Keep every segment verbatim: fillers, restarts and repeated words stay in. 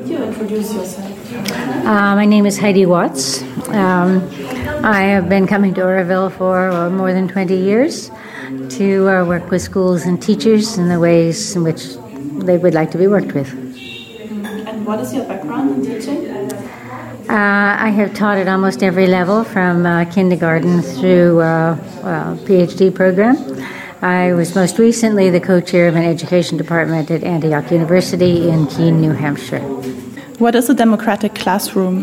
Could you introduce yourself? Uh, my name is Heidi Watts. Um, I have been coming to Oroville for uh, more than twenty years to uh, work with schools and teachers in the ways in which they would like to be worked with. And what is your background in teaching? Uh, I have taught at almost every level, from uh, kindergarten through uh, uh, PhD program. I was most recently the co-chair of an education department at Antioch University in Keene, New Hampshire. What is a democratic classroom?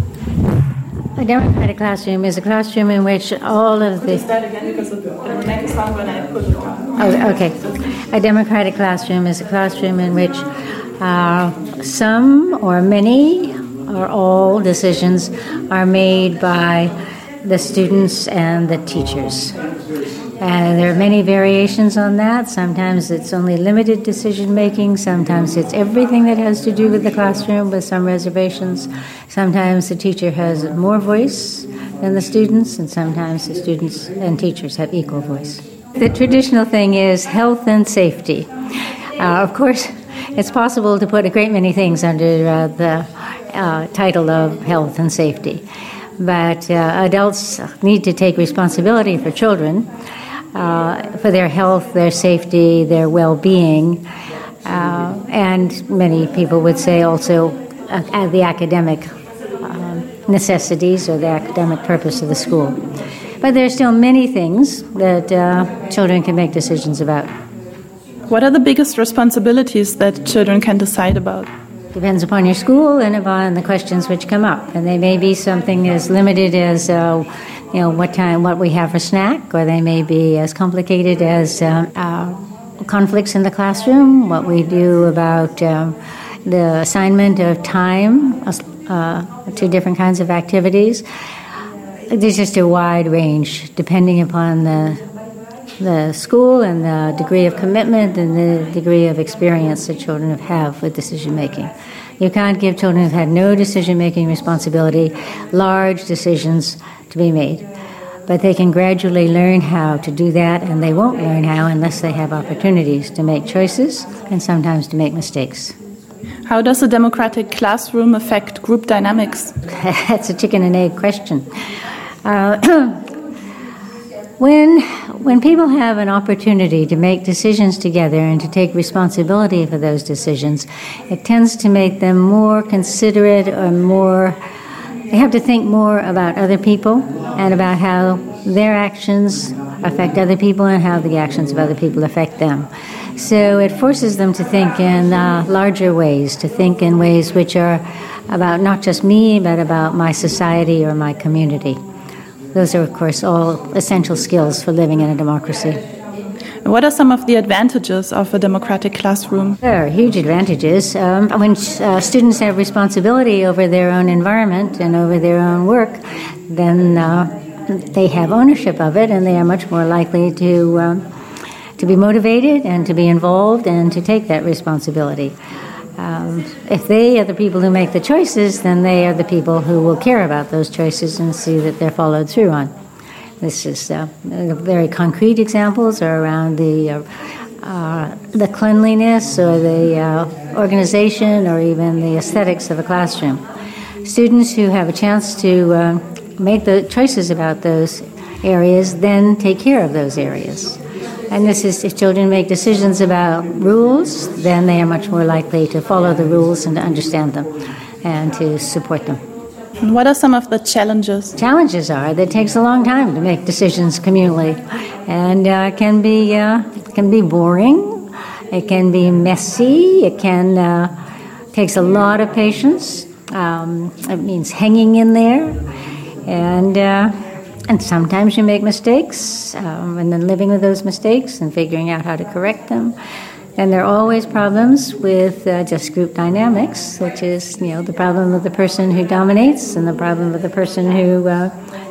A democratic classroom is a classroom in which all of the... Just that again, because it will make a sound when I put it on. Oh, okay. A democratic classroom is a classroom in which uh, some or many or all decisions are made by the students and the teachers. And there are many variations on that. Sometimes it's only limited decision-making. Sometimes it's everything that has to do with the classroom with some reservations. Sometimes the teacher has more voice than the students, and sometimes the students and teachers have equal voice. The traditional thing is health and safety. Uh, of course, it's possible to put a great many things under uh, the uh, title of health and safety. But uh, adults need to take responsibility for children, uh, for their health, their safety, their well-being, uh, and many people would say also uh, the academic um, necessities or the academic purpose of the school. But there are still many things that uh, children can make decisions about. What are the biggest responsibilities that children can decide about? Depends upon your school and upon the questions which come up. And they may be something as limited as, uh, you know, what time, what we have for snack, or they may be as complicated as uh, uh, conflicts in the classroom, what we do about um, the assignment of time uh, to different kinds of activities. There's just a wide range, depending upon the the school and the degree of commitment and the degree of experience that children have with decision-making. You can't give children who've had no decision-making responsibility large decisions to be made. But they can gradually learn how to do that, and they won't learn how unless they have opportunities to make choices and sometimes to make mistakes. How does a democratic classroom affect group dynamics? That's a chicken and egg question. Uh, When when people have an opportunity to make decisions together and to take responsibility for those decisions, it tends to make them more considerate or more, they have to think more about other people and about how their actions affect other people and how the actions of other people affect them. So it forces them to think in uh, larger ways, to think in ways which are about not just me, but about my society or my community. Those are, of course, all essential skills for living in a democracy. What are some of the advantages of a democratic classroom? There are huge advantages. Um, when uh, students have responsibility over their own environment and over their own work, then uh, they have ownership of it, and they are much more likely to um, to be motivated and to be involved and to take that responsibility. Um, if they are the people who make the choices, then they are the people who will care about those choices and see that they're followed through on. This is uh, very concrete examples are around the uh, uh, the cleanliness or the uh, organization or even the aesthetics of a classroom. Students who have a chance to uh, make the choices about those areas then take care of those areas. And this is, if children make decisions about rules, then they are much more likely to follow the rules and to understand them and to support them. And what are some of the challenges? Challenges are that it takes a long time to make decisions communally, and uh, can be uh, can be boring, it can be messy, it can uh, takes a lot of patience. Um, it means hanging in there, and. Uh, And sometimes you make mistakes, um, and then living with those mistakes and figuring out how to correct them. And there are always problems with uh, just group dynamics, which is, you know, the problem of the person who dominates and the problem of the person who uh,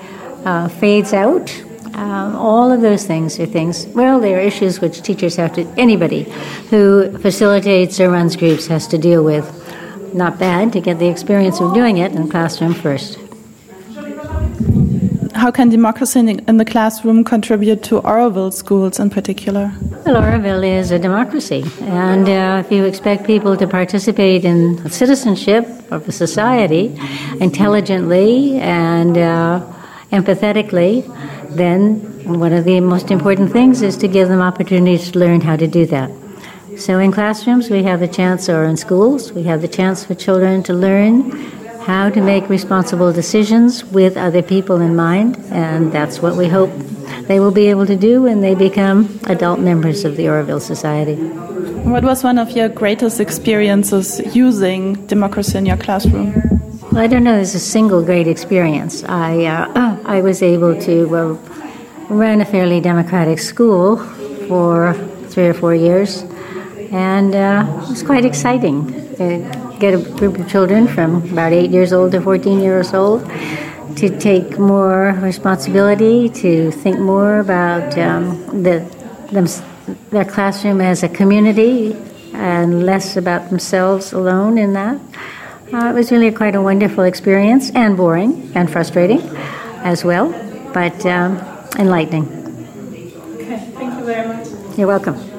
uh, fades out. Um, all of those things are things, well, they are issues which teachers have to, anybody who facilitates or runs groups has to deal with. Not bad to get the experience of doing it in the classroom first. how can democracy in the, in the classroom contribute to Oroville schools in particular? Well, Oroville is a democracy, and uh, if you expect people to participate in citizenship of a society intelligently and uh, empathetically, then one of the most important things is to give them opportunities to learn how to do that. So in classrooms, we have the chance, or in schools, we have the chance for children to learn how to make responsible decisions with other people in mind, and that's what we hope they will be able to do when they become adult members of the Oroville Society. What was one of your greatest experiences using democracy in your classroom? Well, I don't know there's a single great experience. I, uh, I was able to uh, run a fairly democratic school for three or four years, and uh, it was quite exciting to get a group of children from about eight years old to fourteen years old to take more responsibility, to think more about um, the, them, their classroom as a community and less about themselves alone in that. Uh, it was really quite a wonderful experience, and boring and frustrating as well, but um, enlightening. Okay, thank you very much. You're welcome.